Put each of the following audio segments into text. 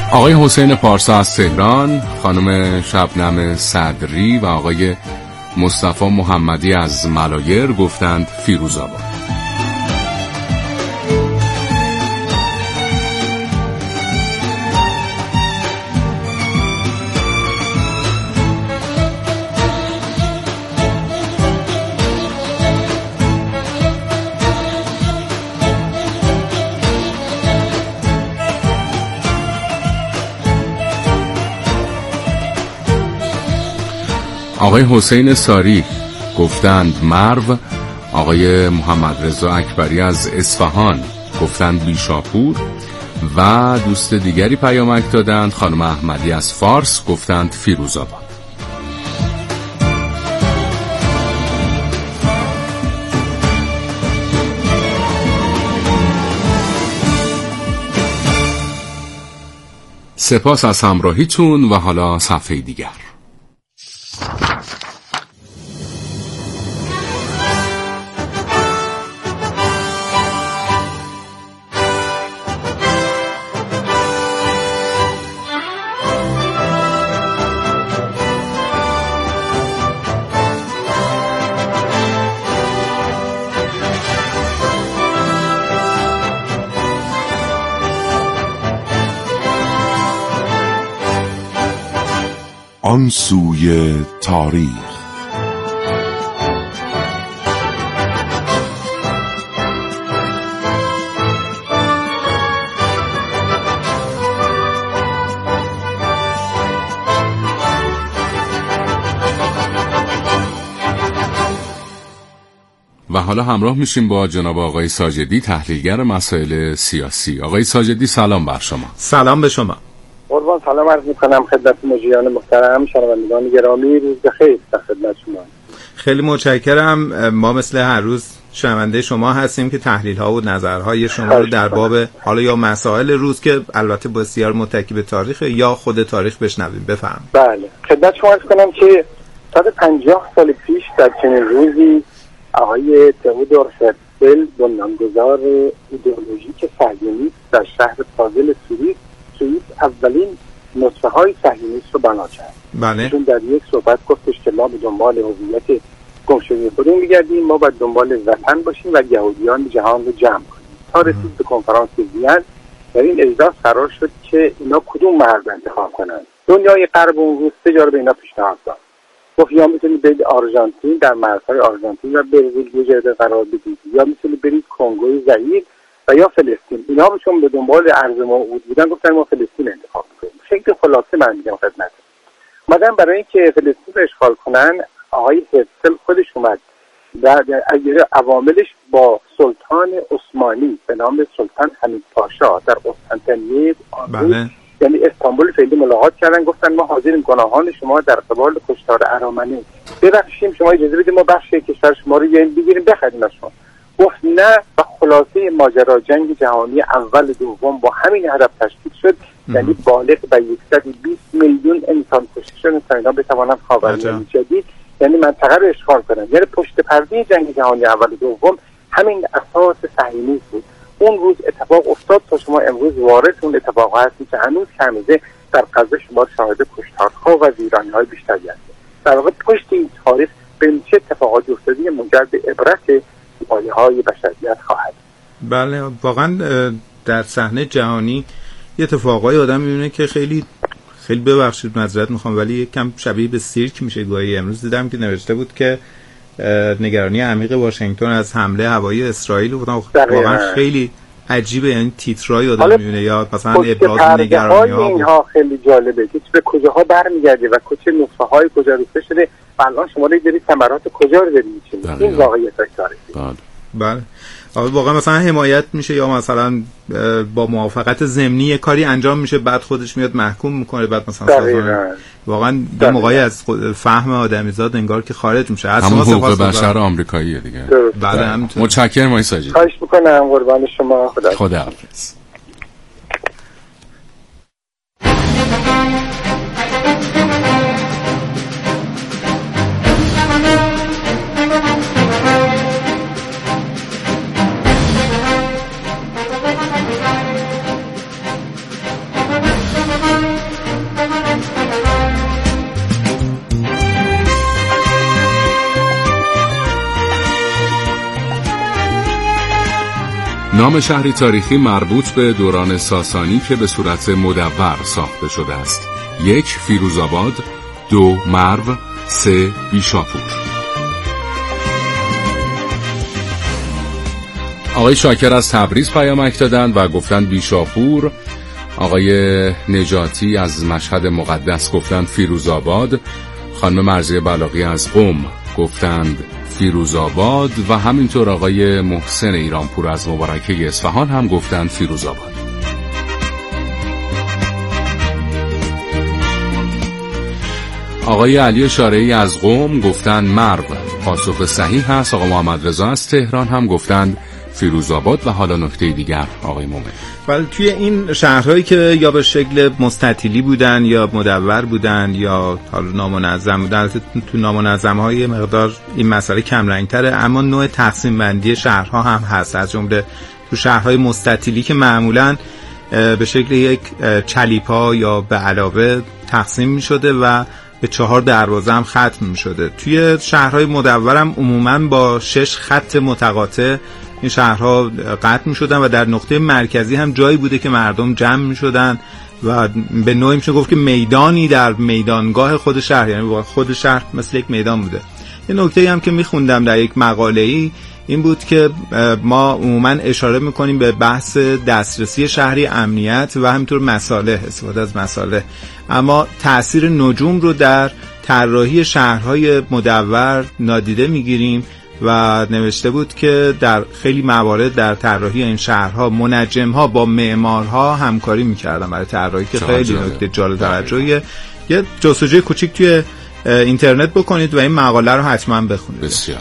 آقای حسین پارسا از تهران، خانم شبنم صدری و آقای مصطفی محمدی از ملایر گفتند فیروزآباد. آقای حسین ساری گفتند مرو. آقای محمد رضا اکبری از اصفهان گفتند بیشاپور و دوست دیگری پیامک دادند. خانم احمدی از فارس گفتند فیروزآباد. سپاس از همراهیتون و حالا صفحه دیگر. آن سوی تاریخ. و حالا همراه میشیم با جناب آقای ساجدی، تحلیلگر مسائل سیاسی. آقای ساجدی سلام بر شما. سلام به شما. قربان سلام عرض میکنم خدمت مجریان محترم، شنوندگان گرامی، روز بخیر در خدمت شما. خیلی متشکرم. ما مثل هر روز شنونده شما هستیم که تحلیل ها و نظرهای شما رو در باب حالا یا مسائل روز که البته بسیار متکی به تاریخ یا خود تاریخ بشنویم. بفرمایید. بله، خدمت شما عرض کنم که 150 سال پیش در چنین روزی آقای تئودور هرتزل، بنیانگذار ایدئولوژیک صهیونیست در شهر فاضل سوئیس اولین نسخه های صهیونیست رو بنا کرد. بله. ایشون در یک صحبت گفتش که ما به دنبال هویت گمشده خودمون میگردیم، ما باید دنبال وطن باشیم و یهودیان جهان رو جمع کنیم. تا رسید به کنفرانس وین، در این اجلاس قرار شد که اینا کدوم مرد انتخاب کنند. دنیای غرب اون روز سه جا رو به اینا پیشنهاد داد. گفت یا میتونید برید آرژانتین، در مرزهای آرژانتین و برزیل یه جای قرار بدید، یا میتونید برید کنگوی ضعیف و یا فلسطین. اینا چون به دنبال ارض موعود بودن گفتن ما فلسطین انتخاب می‌کنیم. شکل خلاصه من میگم خدمت. اومدن برای اینکه فلسطین رو اشغال کنن، آقای هرتزل خودش اومد و از عواملش با سلطان عثمانی به نام سلطان حمید پاشا در قسطنطنیه، یعنی استانبول فعلی، ملاقات کردن. گفتن ما حاضریم گناهان شما در قبال کشتار ارامنه ببخشیم، شما اجازه بدید ما بخش کشور شما رو بگیریم بخریم از شما. گفت نه و خلاصه ماجرا جنگ جهانی اول دوم با همین هدف تشکیل شد. یعنی بالغ به 120 میلیون انسان کشته شدن تا اینا بتوانند خاورمیانه جدید، یعنی منطقه رو اشغال کنن. یعنی پشت پرده جنگ جهانی اول دوم همین اساس صهیونیسم بود. اون روز اتفاق افتاد تا شما امروز وارد اون اتفاق هستی که هنوز کمیده در غزه شما شاهد کشتارها و ویرانی‌های بیشتری هستید. در واقع پشت این تاریخ به چه اتفاقاتی افتاده منجر به عبرت های بشریت خواهد. بله، واقعا در صحنه جهانی یه اتفاقای آدم میبینه که خیلی خیلی ببخشید معذرت میخوام ولی یک کم شبیه به سیرک میشه گاهی. امروز دیدم که نوشته بود که نگرانی عمیق واشنگتن از حمله هوایی اسرائیل بود. واقعا خیلی عجیبه، یعنی تیترای آدم میبینه یا مثلا ابراز نگرانی ها اینها خیلی جالبه که به کجاها برمیگرده و چه نسخه های کجا ریخته شده و الان شما دارید ثمرات کجا رو دارید می‌چینید. این واقعیت تاریخی. بله. واقعا مثلا حمایت میشه یا مثلا با موافقت ضمنی کاری انجام میشه بعد خودش میاد محکوم میکنه، بعد مثلا واقعا یه موقعی از فهم آدمیزاد انگار که خارج میشه. همون حقوق بشر آمریکاییه دیگه. بله همینطور. متشکرم آقای ساجدی. خواهش میکنم، قربان شما. خداحافظ. نام شهری تاریخی مربوط به دوران ساسانی که به صورت مدور ساخته شده است. 1. فیروزآباد، 2. مرو، 3. بیشاپور. آقای شاکر از تبریز پیامک دادند و گفتند بیشاپور. آقای نجاتی از مشهد مقدس گفتند فیروزآباد. خانم مرضیه بلاغی از قم گفتند فیروزآباد و همینطور آقای محسن ایرانپور از مبارکه اصفهان هم گفتند فیروزآباد. آقای علی شارعی از قم گفتند مرو. پاسخ صحیح هست. آقای محمد رضا از تهران هم گفتند فیروزآباد. و حالا نکته دیگر آقای مومن. ولی توی این شهرهایی که یا به شکل مستطیلی بودن یا مدور بودن یا حالا نامنظم بودن، تو نامنظم‌های مقدار این مسئله کم رنگ‌تره، اما نوع تقسیم بندی شهرها هم هست. از جمله تو شهرهای مستطیلی که معمولاً به شکل یک چلیپا یا به علاوه تقسیم می‌شده و به 4 دروازه هم ختم می‌شده. توی شهرهای مدورم عموماً با 6 خط متقاطع این شهرها قطع می شدن و در نقطه مرکزی هم جایی بوده که مردم جمع می شدن و به نوعی میشه گفت که میدانی در میدانگاه خود شهر، یعنی خود شهر مثل یک میدان بوده. یه نکته هم که می خوندم در یک مقاله‌ای این بود که ما عموما اشاره می کنیم به بحث دسترسی شهری، امنیت و همینطور مصالح، استفاده از مصالح، اما تأثیر نجوم رو در طراحی شهرهای مدور نادیده می گیریم و نوشته بود که در خیلی موارد در طراحی این شهرها منجم‌ها با معمارها همکاری می‌کردن برای طراحی که خیلی نکته جالب توجهیه. یه جستجوی کوچیک توی اینترنت بکنید و این مقاله رو حتما بخونید. بسیار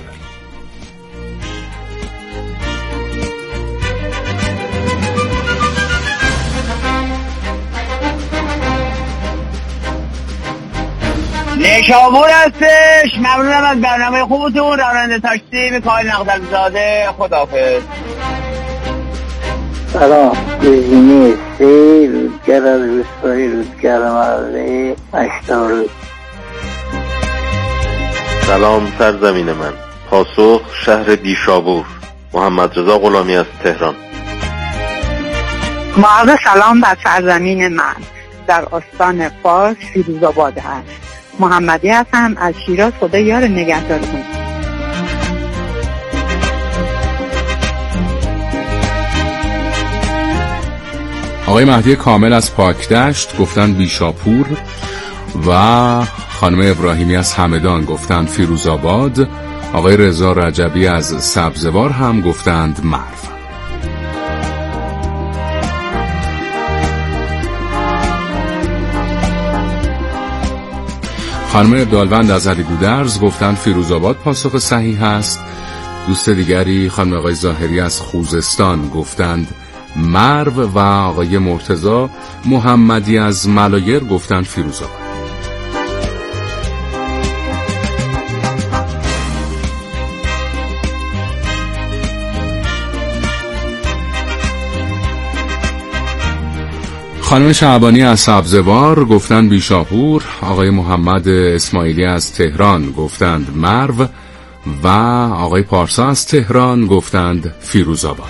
نیشابور هستش. ممنونم از برنامه خوبتون. راننده تاکسی میکائیل نقدزاده. خداحافظ. سلام، بزینی سی رودگر از روستای رودگر محله اشتارود. سلام سرزمین من. پاسخ شهر دیشابور. محمد رضا غلامی از تهران. معرض سلام بر سرزمین من. در استان فارس فیروزآباد هست. محمدی هستم از شیراز. خدا یار نگهدارتون. آقای مهدی کامل از پاکدشت گفتند بیشاپور و خانم ابراهیمی از همدان گفتند فیروزآباد. آقای رضا رجبی از سبزوار هم گفتند مرو. خانم عبدالوند از علی گودرز گفتند فیروزآباد. پاسخ صحیح است. دوست دیگری خانم آقای ظاهری از خوزستان گفتند مرو و آقای مرتضی محمدی از ملایر گفتند فیروزآباد. خانم شعبانی از سبزوار گفتند بیشاپور. آقای محمد اسماعیلی از تهران گفتند مرو و آقای پارسا از تهران گفتند فیروزآباد.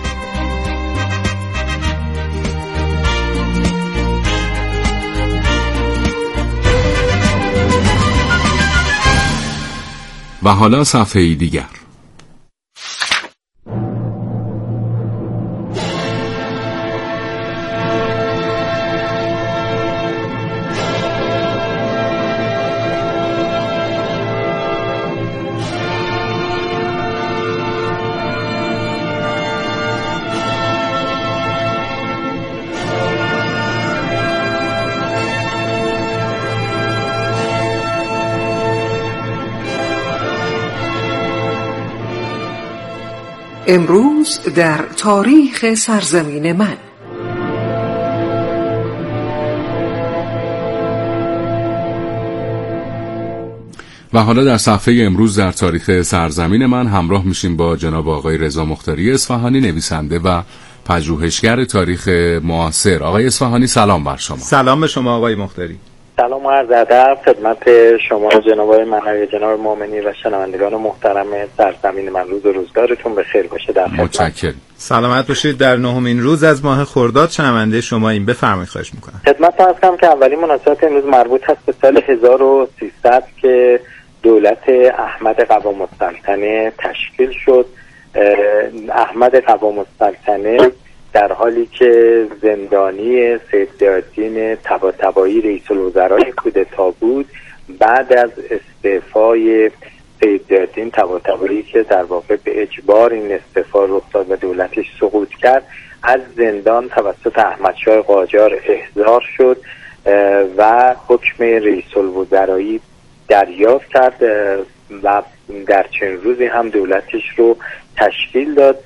و حالا صفحه دیگر. امروز در تاریخ سرزمین من. و حالا در صفحه امروز در تاریخ سرزمین من همراه میشیم با جناب آقای رضا مختاری اصفهانی، نویسنده و پژوهشگر تاریخ معاصر. آقای اصفهانی سلام بر شما. سلام به شما آقای مختاری. سلام و عرض ادب خدمت شما جناب آقای منوی، جناب مومنی و شنوندگان محترم سرزمین من. روز و روزگارتون بخیر باشه. در خدمت. متشکرم. سلامت باشید. در 9مین روز از ماه خرداد شنونده شما این بفرمایید. خواهش میکنم. خدمت عرض کنم که اولین مناسبت امروز مربوط هست به سال 1300 که دولت احمد قوام السلطنه تشکیل شد. احمد قوام السلطنه در حالی که زندانی سید ضیاءالدین طباطبایی رئیس الوزرای کودتا بود، بعد از استعفای سید ضیاءالدین طباطبایی که در واقع به اجبار این استعفا رخ داد و دولتش سقوط کرد، از زندان توسط احمدشاه قاجار احضار شد و حکم رئیس الوزرایی دریافت کرد و در چند روزی هم دولتش رو تشکیل داد.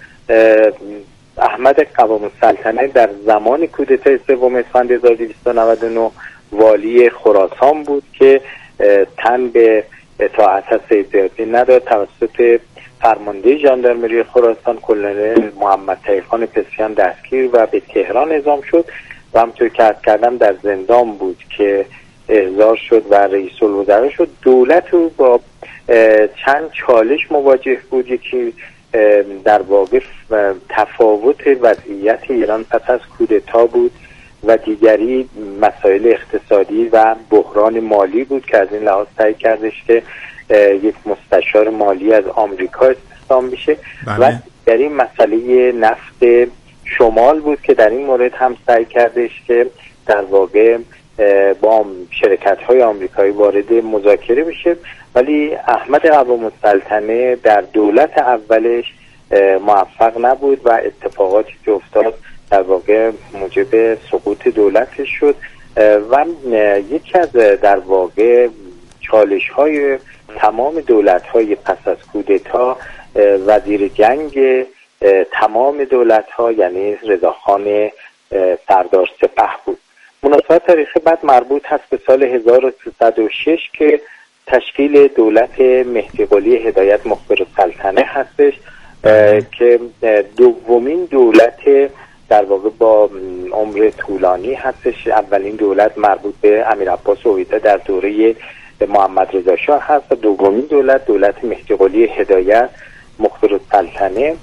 احمد قوام السلطنه در زمان کودتای 3 اسفند 1299 والی خراسان بود که تن به اطاعت از سید ضیاءالدین نداد. توسط فرمانده ژاندارمری خراسان کلنل محمد تقی‌خان پسیان دستگیر و به تهران اعزام شد و همونطور که عرض کردم در زندان بود که احضار شد و رئیس الوزراء شد. دولت رو با چند چالش مواجه بود. یکی در واقع تفاوت وضعیت ایران پس از کودتا بود و دیگری مسائل اقتصادی و بحران مالی بود که از این لحاظ سعی کردش که یک مستشار مالی از آمریکا استخدام بشه. و دیگری مسئله نفت شمال بود که در این مورد هم سعی کردش که در واقع با شرکت‌های آمریکایی وارد مذاکره بشه، ولی احمد قوام السلطنه در دولت اولش موفق نبود و اتفاقاتی که افتاد در واقع موجب سقوط دولتش شد و یکی از در واقع چالش‌های تمام دولت‌های پس از کودتا وزیر جنگ تمام دولت‌ها یعنی رضاخان سردار سپه بود. مناسبت تاریخی بعد مربوط هست به سال 1306 که تشکیل دولت مهدی قلی هدایت مخبرالسلطنه هستش که دومین دولت در واقع با عمر طولانی هستش. اولین دولت مربوط به امیرعباس عقیلی در دوره محمد رضا شاه هست و دومین دولت مهدی قلی هدایت مخبرالسلطنه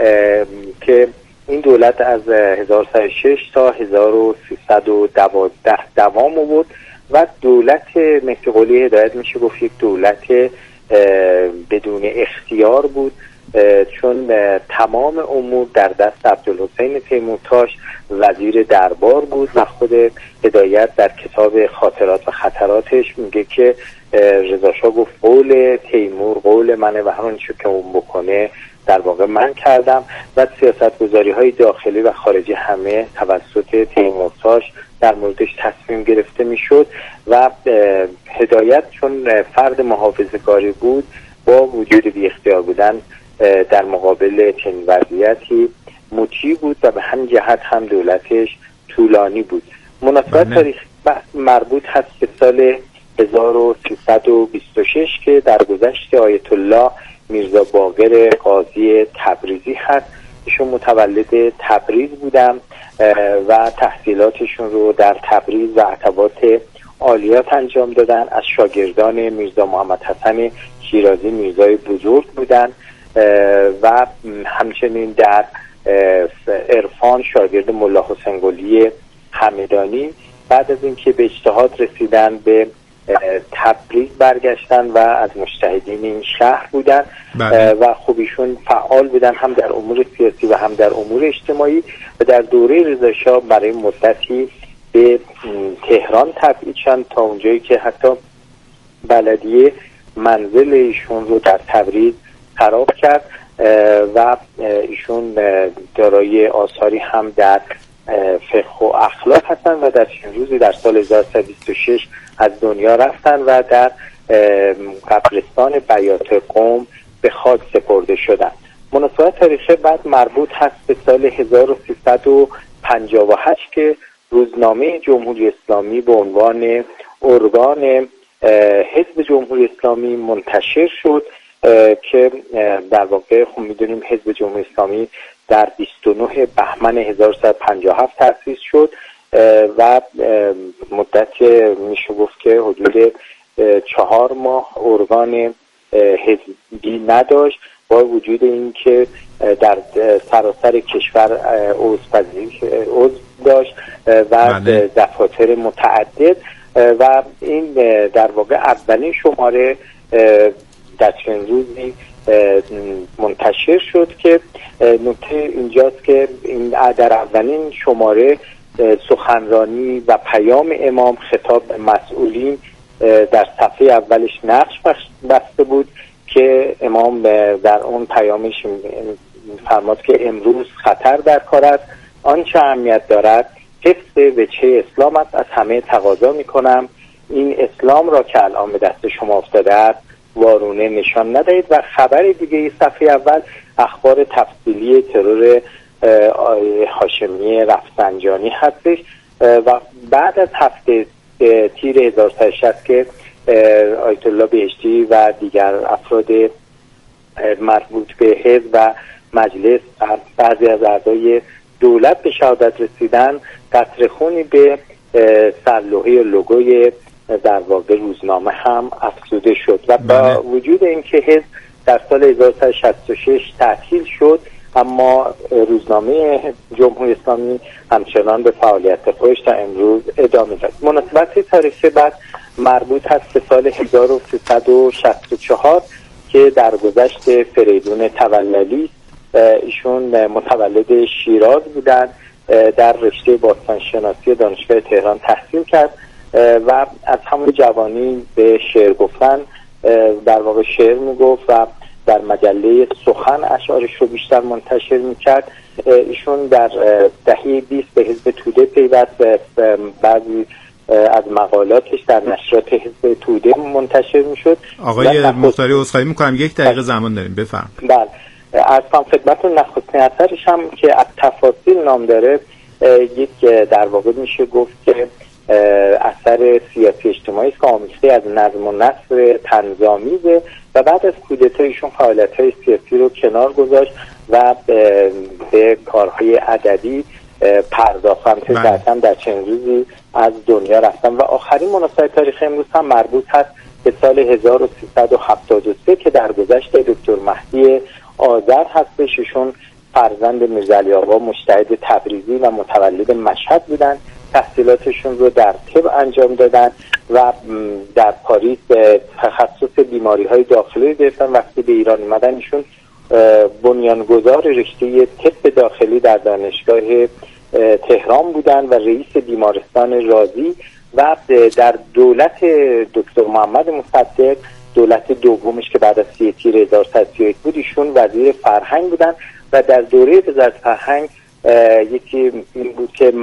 که این دولت از 1106 تا 1312 دوام بود و دولت مهدی قلی هدایت میشه گفت یک دولت بدون اختیار بود، چون تمام امور در دست عبدالحسین تیمورتاش وزیر دربار بود و خود هدایت در کتاب خاطرات و خطراتش میگه که رضا شاه گفت قول تیمور قول منه و همون چیزی که اون بکنه در واقع من کردم و سیاستگذاری های داخلی و خارجی همه توسط تیمورتاش در موردش تصمیم گرفته میشد و هدایت چون فرد محافظه‌کاری بود با وجود بی اختیار بودن در مقابل چنین وضعیتی مطیع بود و به همین جهت هم دولتش طولانی بود. مناسبت تاریخ مربوط هست به سال 1326 که در گذشت آیت الله میرزا باقر قاضی تبریزی هست. ایشون متولد تبریز بودن و تحصیلاتشون رو در تبریز و عتبات عالیات انجام دادن. از شاگردان میرزا محمد حسن شیرازی میرزای بزرگ بودن و همچنین در عرفان شاگرد ملا حسین قلی همدانی. بعد از اینکه به اجتهاد رسیدن به تبریز برگشتن و از مجتهدین این شهر بودن و خب ایشون فعال بودن هم در امور سیاسی و هم در امور اجتماعی و در دوره رضا شاه برای مدتی به تهران تبعید شدن تا اونجایی که حتی بلدیه منزل ایشون رو در تبریز خراب کرد و ایشون دارای آثاری هم در فقه و اخلاق هستن و در چند روزی در سال 1326 از دنیا رفتن و در قبرستان بیات قم به خاک سپرده شدن. مناسبت تاریخی بعد مربوط هست به سال 1358 که روزنامه جمهوری اسلامی به عنوان ارگان حزب جمهوری اسلامی منتشر شد که در واقع خب میدونیم حزب جمهوری اسلامی در 29 بهمن 1357 تأسیس شد و مدت میشه گفت که حدود 4 ماه ارگان حزبی نداشت، با وجود این که در سراسر کشور عضو داشت و دفاتر متعدد و این در واقع اولین شماره در چند روزی منتشر شد که نکته اینجاست که این در اولین شماره سخنرانی و پیام امام خطاب به مسئولین در صفحه اولش نقش بسته بود که امام در اون پیامش فرمود که امروز خطر در کار است، آنچه اهمیت دارد حفظ وجه اسلام است. از همه تقاضا میکنم این اسلام را که الان به دست شما افتاده است وارونه نشان ندهید. و خبر دیگه صفحه اول اخبار تفصیلی ترور هاشمی رفسنجانی هستش و بعد از هفته تیر 1160 که آیت الله بهشتی و دیگر افراد مربوط به حزب و مجلس بعضی از اعضای دولت به شهادت رسیدن، قطره خونی به سرلوحه لوگوی در واقع روزنامه هم افزوده شد و با وجود اینکه حزب در سال 1166 تعطیل شد، اما روزنامه جمهوری اسلامی همچنان به فعالیت خودش تا امروز ادامه داد. مناسبت تاریخی بعد مربوط هست به سال 1364 که در گذشت فریدون توللی، ایشون متولد شیراز بودن، در رشته باستانشناسی دانشگاه تهران تحصیل کرد و از همون جوانی به شعر گفتن در واقع شعر میگفت و در مجله سخن اشعارش رو بیشتر منتشر میکرد. ایشون در دهه 20 به حزب توده پیوست، بعضی از مقالاتش در نشرات حزب توده منتشر میشد. آقای مختاری عذرخواهی میکنم، 1 دقیقه زمان داریم، بفرم. بله، از خدمتتون نخستین اثرش هم که از تفاصیل نام داره، یک در واقع میشه گفت که اثر سیاسی اجتماعی است که آمیخته از نظم و نثر طنزآمیزه و بعد از کودتا ایشون فعالیت‌های سیاسی رو کنار گذاشت و به کارهای ادبی پرداختن. در چند روزی از دنیا رفتن و آخرین مناسبت تاریخ امروز هم مربوط هست به سال 1373 که در گذشت دکتر مهدی آذر هستش. ایشون فرزند میرزعلی آقا مجتهد تبریزی و متولد مشهد بودن، تحصیلاتشون رو در طب انجام دادن و در پاریس تخصص بیماری‌های داخلی گرفتن. وقتی به ایران اومدن ایشون بنیانگذار رشته طب داخلی در دانشگاه تهران بودن و رئیس بیمارستان رازی و در دولت دکتر محمد مصدق، دولت دومش که بعد از 3 تیر 1131 بود، ایشون وزیر فرهنگ بودن و در دوره وزارت فرهنگ یکی این بود که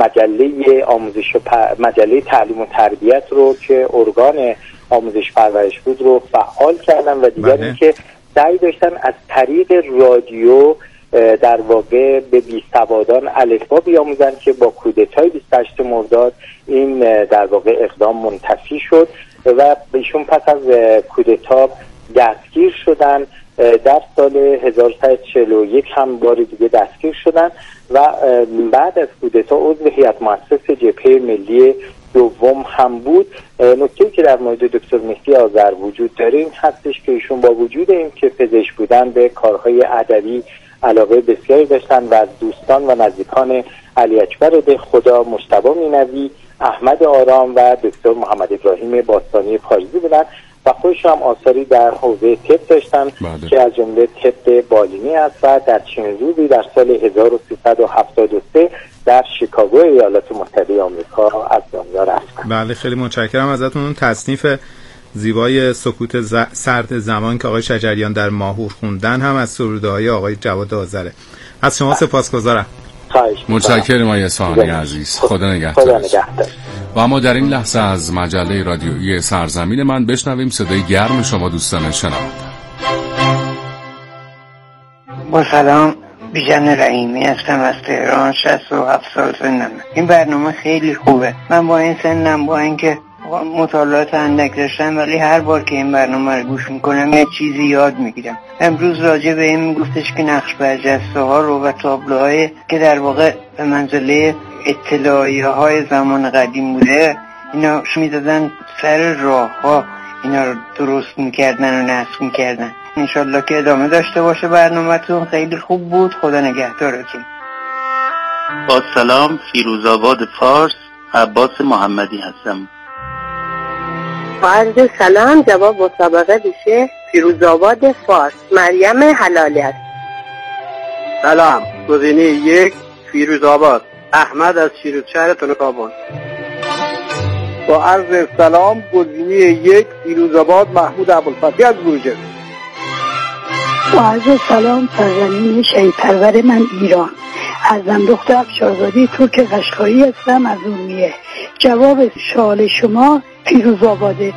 مجله تعلیم و تربیت رو که ارگان آموزش پرورش بود رو فعال کردن و دیگر این که سعی داشتن از طریق رادیو در واقع به بیسوادان الفبا بیاموزن که با کودتای 28 مرداد این در واقع اقدام منتفی شد و ایشون پس از کودتا دستگیر شدن. در سال 1141 هم بار دیگه دستگیر شدن و بعد از کودتا عضو هیئت مؤسسه جبهه ملی دوم هم بود. نکته‌ای که در مورد دکتر مهدی آذر وجود داره این هستش که ایشون با وجود این که پزشک بودن به کارهای ادبی علاقه بسیاری داشتن و از دوستان و نزدیکان علی اکبر ده خدا، مجتبی مینوی، احمد آرام و دکتر محمد ابراهیم باستانی پاریزی بودن و خودش هم آثاری در حوزه طب داشتن که از جمله طب بالینی است و در چنین روزی در سال 1373 در شیکاگو ایالات متحده آمریکا از دنیا رفتن. بله، خیلی متشکرم ازتون. اون تصنیف زیبای سکوت سرد زمان که آقای شجریان در ماهور خوندن هم از سروده‌های آقای جواد آذره. از شما سپاسگزارم. متشکرم آقای اصفهانی عزیز. خدا نگهدار. و اما در این لحظه از مجله رادیویی سرزمین من بشنویم صدای گرم شما دوستان شنونده. با سلام، بیژن رحیمی هستم از تهران، 67 سال سنم. این برنامه خیلی خوبه. من با این سنم، با اینکه مطالعات اندک داشتم، ولی هر بار که این برنامه رو گوش میکنم یه چیزی یاد میگیرم. امروز راجع به این میگفتش که نقش برجسته ها رو و تابلوهای که در واقع به منزله اطلاعیه های زمان قدیم بوده، اینا میدادن سر راه ها، اینا رو درست میکردن و نصب میکردن. انشالله که ادامه داشته باشه برنامه‌تون. خیلی خوب بود. خدا نگهدارتون. با سلام، فیروزآباد فارس، عباس محمدی هستم. با عرض سلام، جواب مسابقه میشه فیروزآباد فارس، مریم حلالی است. سلام، گزینه 1 فیروزآباد، احمد از شیروزشهر تنکابان. با عرض سلام، گزینه 1 فیروزآباد، محمود ابوالفتحی از بروجرد. با عرض سلام، سرزمین شهید پرور من ایران، از زندخت افشارزادی ترک قشقایی هستم از ارومیه. جواب سوال شما فیروزآباده.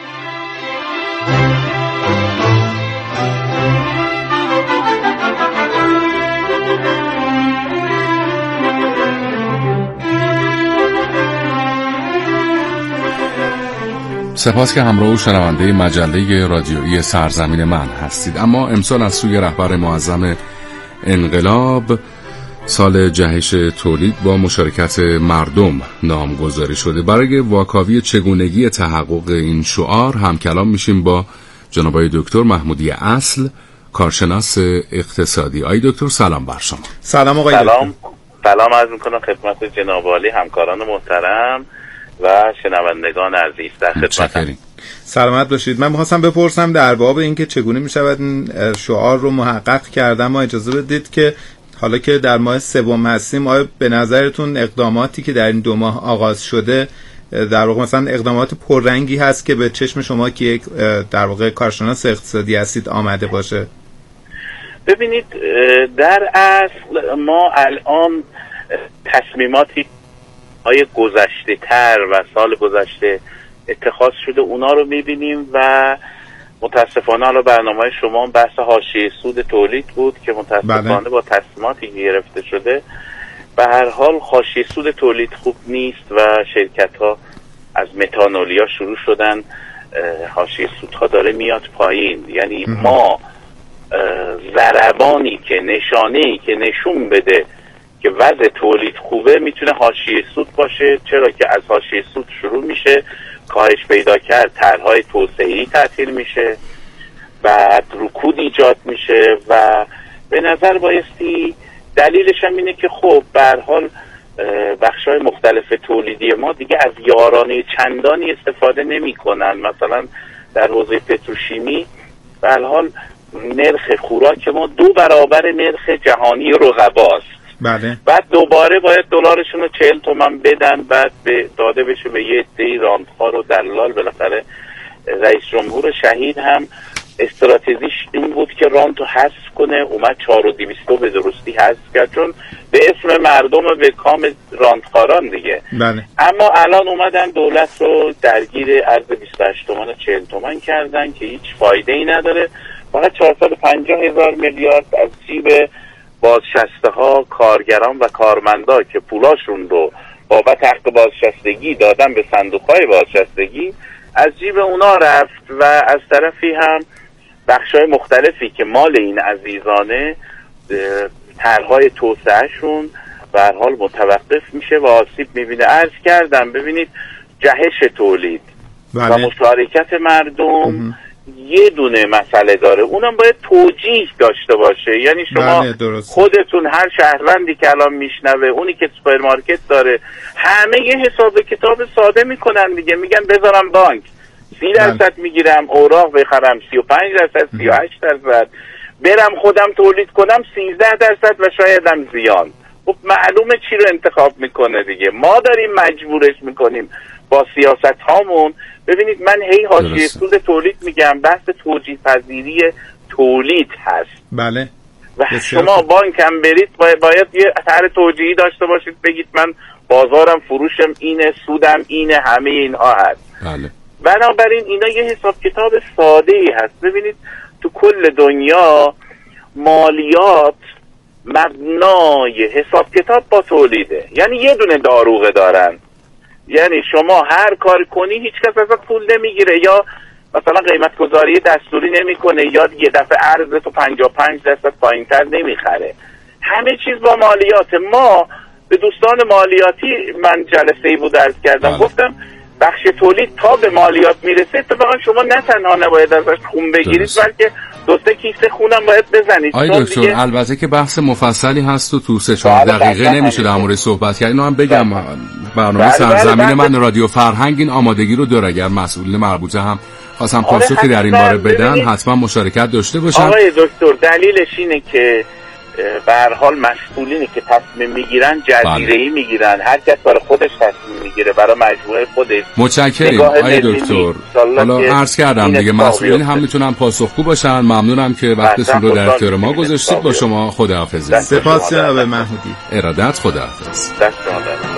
سپاس که همراه و شنونده مجله رادیویی سرزمین من هستید. اما امسال از سوی رهبر معظم انقلاب سال جهش تولید با مشارکت مردم نامگذاری شده. برای واکاوی چگونگی تحقق این شعار همکلام میشیم با جناب آقای دکتر محمودی اصل، کارشناس اقتصادی. آقای دکتر سلام بر شما. سلام آقای دکتر. سلام عرض میکنم خدمت جناب عالی، همکاران محترم و شنوندگان عزیز. در خدمتم. سلامت باشید. من می‌خواستم بپرسم در باب اینکه چگونه می‌شود این شعار رو محقق کردن. ما اجازه بدید که حالا که در ماه سوم هستیم، آیا به نظرتون اقداماتی که در این 2 ماه آغاز شده در واقع مثلا اقدامات پررنگی هست که به چشم شما که یک در واقع کارشناس اقتصادی هستید آمده باشه؟ ببینید، در اصل ما الان تصمیماتی های گذشته تر و سال گذشته اتخاذ شده اونا رو میبینیم و متاسفانه حالا برنامه شما بحث حاشیه سود تولید بود که متاسفانه با تصمیماتی گرفته شده به هر حال حاشیه سود تولید خوب نیست و شرکت ها از متانولیا شروع شدن، حاشیه سودها داره میاد پایین. یعنی ما ضربانی که نشانه‌ای که نشون بده که وضع تولید خوبه میتونه حاشیه سود باشه، چرا که از حاشیه سود شروع میشه، کاهش پیدا کرد، طرح‌های توسعه‌ای تعطیل میشه، بعد رکود ایجاد میشه و به نظر بایستی دلیلش هم اینه که خب به هر حال بخش‌های مختلف تولیدی ما دیگه از یارانه چندانی استفاده نمی‌کنن. مثلا در حوزه پتروشیمی به هر حال نرخ خوراک ما 2 برابر نرخ جهانی رقباست. بله. بعد دوباره باید دلارشون رو 40 تومن بدن، بعد داده بشه به یه عده راندخوار و دلال. بالاخره رئیس جمهور شهید هم استراتژیش این بود که رانتو حذف کنه، اومد 4200 به درستی حذف کرد چون به اسم مردم و به کام راندخواران دیگه. بله. اما الان اومدن دولت رو درگیر ارز 28 تومن و 40 تومن کردن که هیچ فایده ای نداره. فقط 450,000 میلیارد از جیب بازنشسته ها، کارگران و کارمندا که پولاشون رو بابت حق بازنشستگی دادن به صندوق های بازنشستگی از جیب اونا رفت و از طرفی هم بخشای مختلفی که مال این عزیزانه طرح‌های توسعه‌شون به هر حال متوقف میشه و آسیب میبینه. عرض کردم ببینید جهش تولید و مشارکت مردم یه دونه مسئله داره، اونم باید توجیه داشته باشه. یعنی شما خودتون هر شهروندی که الان میشنوه، اونی که سوپرمارکت داره، همه یه حساب کتاب ساده میکنن دیگه، میگن بذارم بانک 30% میگیرم، اوراق بخرم 35%، 38%، برم خودم تولید کنم 13% و شایدم زیان. خب معلومه چی رو انتخاب میکنه دیگه. ما داریم مجبورش میکنیم با سیاست هامون. ببینید من هی حاشیه سود تولید میگم، بحث توجیه پذیری تولید هست. بله. و شما بانک هم برید باید یه طرح توجیهی داشته باشید، بگید من بازارم فروشم اینه، سودم اینه، همه اینها هست. بله. بنابراین اینا یه حساب کتاب ساده ای هست. ببینید تو کل دنیا مالیات مبنای حساب کتاب با تولیده. یعنی یه دونه داروغه دارن، یعنی شما هر کار کنی هیچ کس ازت پول نمیگیره، یا مثلا قیمت گذاری دستوری نمیکنه، یا یه دفعه ارز تو 55% پایینتر نمیخره. همه چیز با مالیات. ما به دوستان مالیاتی من جلسه‌ای بود عرض کردم، گفتم بخش تولید تا به مالیات میرسه اتفاقا شما نه تنها نباید ازش خون بگیرید بلکه 2-3 کیسه خونم باید بزنید. آی دکتر البته که بحث مفصلی هست و تو 3-4 دقیقه نمیشه در مورد صحبت کرد. اینو هم بگم برنامه سرزمین من رادیو فرهنگ این آمادگی رو داره، اگر مسئولین مربوطه هم خواستم پاسخی در این باره بدن حتما مشارکت داشته باشن. آقای دکتر دلیلش اینه که به هر حال مسئولینی که تصمیم میگیرن جزیره‌ای میگیرن، هر کس برای خودش تصمیم میگیره، برای مجموعه خودش. متشکرم آقای دکتر. حالا عرض کردم دیگه مسئولین هم میتونن پاسخگو باشن. ممنونم که وقتتون رو در اختیار ما گذاشتید. با شما خداحافظی. سپاس جناب محمودی. ارادت. خداحافظ. دست شما در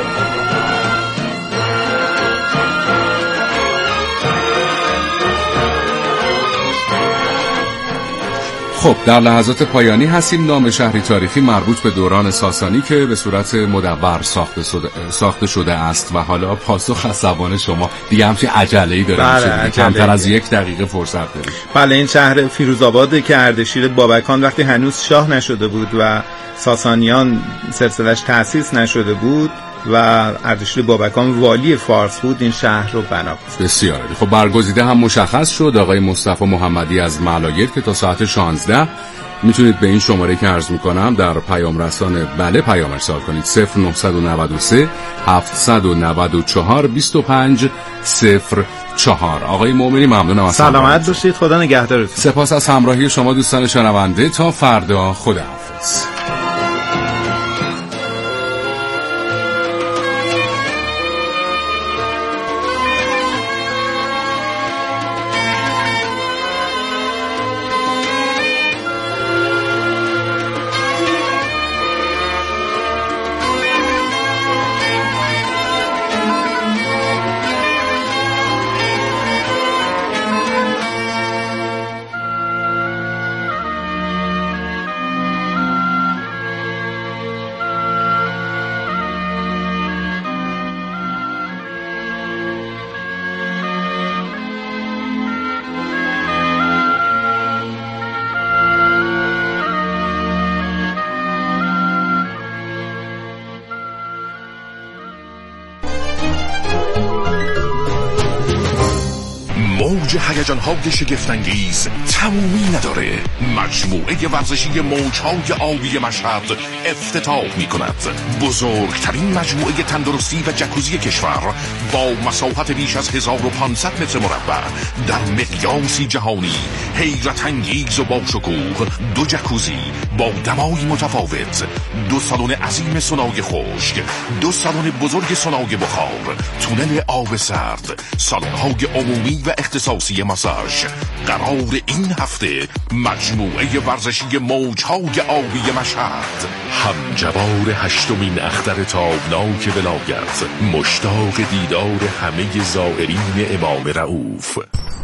خب در لحظات پایانی هستیم. نام شهری تاریخی مربوط به دوران ساسانی که به صورت مدور ساخته شده است و حالا پاسخ از زبان شما دیگه همچین عجله‌ای داره میشه، کمتر از 1 دقیقه فرصت داریم. بله این شهر فیروزآباد که اردشیر بابکان وقتی هنوز شاه نشده بود و ساسانیان سلسله‌اش تأسیس نشده بود و اردشیر بابکان والی فارس بود این شهر رو بنا کرد. بسیار عالی. خب برگزیده هم مشخص شد. آقای مصطفی محمدی از ملایر که تا ساعت 16 میتونید به این شماره که عرض میکنم در پیام رسان پیام ارسال کنید 0993 794 2504. آقای مومنی ممنونم از سلامت باشید. خدا نگهدارتون. سپاس از همراهی شما دوستان شنونده. تا فردا خداحافظ. هیجان‌های شگفت‌انگیز تمومی نداره. مجموعه ورزشی موج‌های آبی مشهد افتتاح می‌کند. بزرگترین مجموعه تندرستی و جکوزی کشور با مساحت بیش از 1500 متر مربع در مقیاسی جهانی، حیرت انگیز و باشکوه. 2 جکوزی با دمای متفاوت، 2 سالن عظیم سونای خشک، 2 سالن بزرگ سونای بخار، تونل آب سرد، سالن‌های عمومی و اختصاصی ماساژ. قرار این هفته مجموعه ورزشی موج‌های آبی مشهد همجوار 8مین اختر تابناک ولایت، مشتاق دیدار همه زائرین امام رؤوف.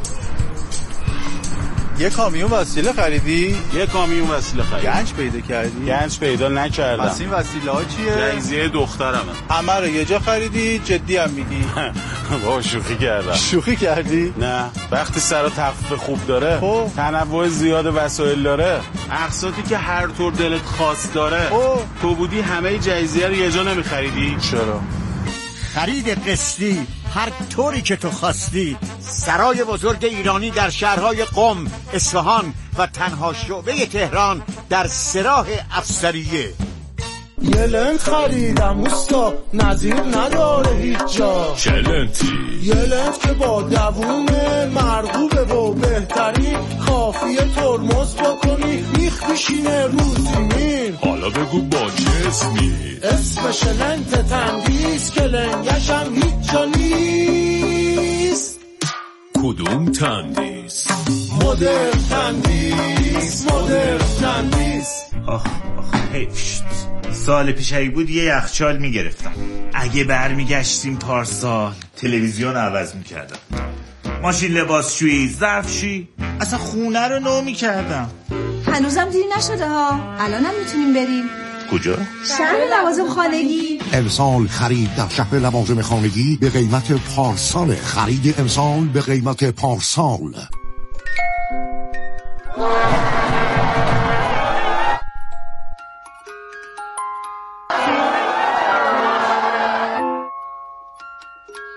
یه کامیون وسیله خریدی؟ یه کامیون وسیله خریدم. گنج پیدا کردی؟ گنج پیدا نکردم. پس این وسیله ها چیه؟ جایزه دخترمه. همه رو یه جا خریدی؟ جدی هم میگی؟ با شوخی کردم. شوخی کردی؟ نه، وقتی سر و تخفیف خوب داره، تنوع زیاد وسایل داره، اقساطی که هر طور دلت خواست داره، تو بودی همه جایزه رو یه جا نمیخریدی؟ چرا؟ خرید قسطی هر طوری که تو خواستی. سرای بزرگ ایرانی در شهرهای قم، اصفهان و تنها شعبه تهران در سراح افسریه. یه لنت خریدم اوستا، نظیر نداره هیچ جا. چه لنتی؟ یه لنت که با دوومه، مرغوبه و بهترین، کافیه ترمز بکنی میخ بشینه رو زمین. حالا بگو با چه اسمی؟ اسمش لنت تندیس که لنگش هم هیچ جا نیست. کدوم تندیس؟ مدر تندیس، مدر تندیس. آخ حیف شد. سال پیش اگه بود یه یخچال میگرفتم. اگه برمیگشتیم پارسال تلویزیون عوض میکردم، ماشین لباسشویی، ظرفشویی، اصلا خونه رو نو میکردم. هنوزم دیر نشده ها، الانم میتونیم بریم. کجا؟ شهر لوازم خانگی. امسال خرید در شهر لوازم خانگی به قیمت پارسال. خرید امسال به قیمت پارسال.